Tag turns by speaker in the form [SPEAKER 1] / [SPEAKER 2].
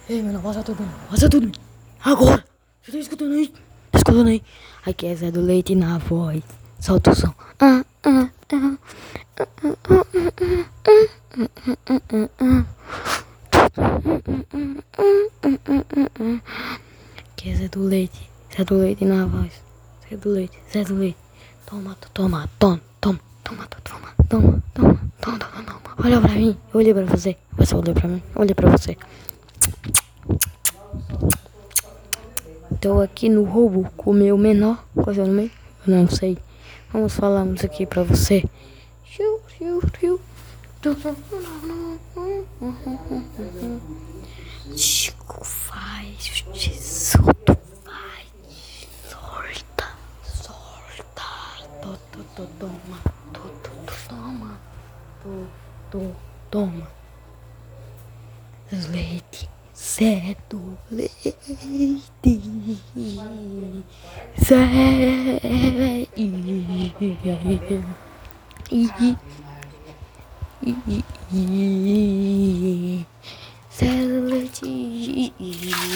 [SPEAKER 1] Ei, mano, vaza tudo. Agora! Você tá escutando aí? Tá escutando aí? Aqui é Zé do Leite na voz. Solta o som. Aqui é Zé do Leite. Zé do Leite na voz. Zé do Leite. Toma. Olha pra mim. Eu olhei pra você. Você olhou pra mim. Eu olhei pra você. Tô aqui no roubo com o meu menor. Qual é o nome? Eu não sei. Vamos falar música aqui pra você. Chico faz, solta, vai, solta, toma, leite, Zé do Leite, Zé, Zé do Leite.